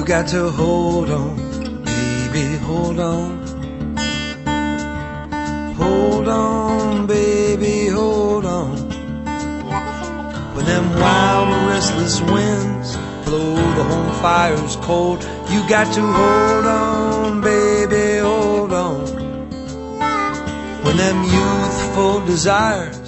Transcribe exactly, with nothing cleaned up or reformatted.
got to hold on, baby, hold on. Hold on, baby, hold on. When them wild restless winds blow, the home fire's cold, you got to hold on, baby, hold on. When them youthful desires